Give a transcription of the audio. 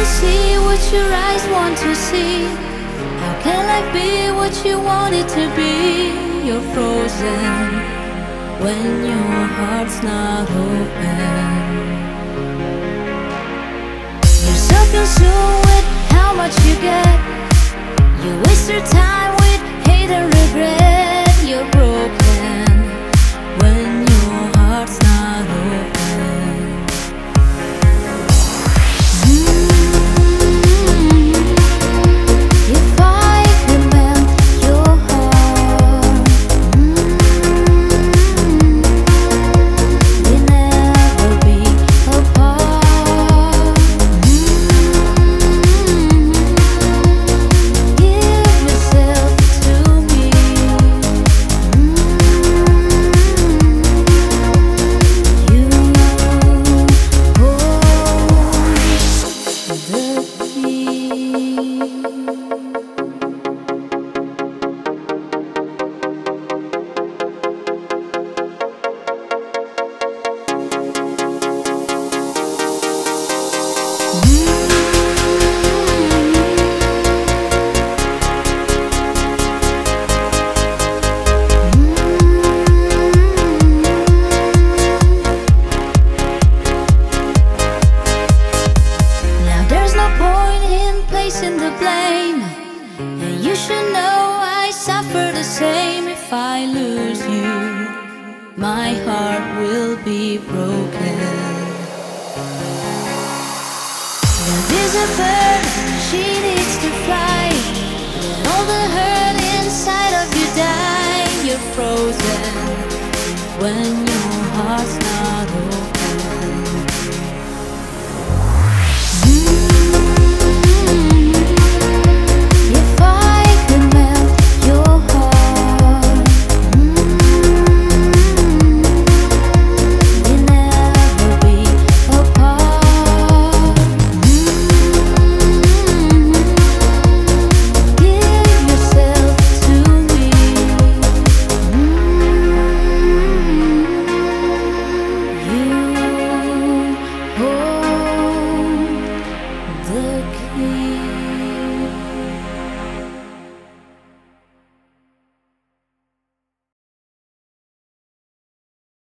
don't see what your eyes want to see. How can life be what you want it to be? You're frozen when your heart's not open. You're so consumed with how much you get. You waste your time with hate and regret. You're broken when your heart's not open. If I could melt your heart, we'd never be apart. Give yourself to me. You hold the key. Now there's no point in placing the blame, and you should know I suffer the same. If I lose you, my heart will be broken. Love is a bird, she needs to fly. Let all the hurt inside of you die. You're frozen when your heart's not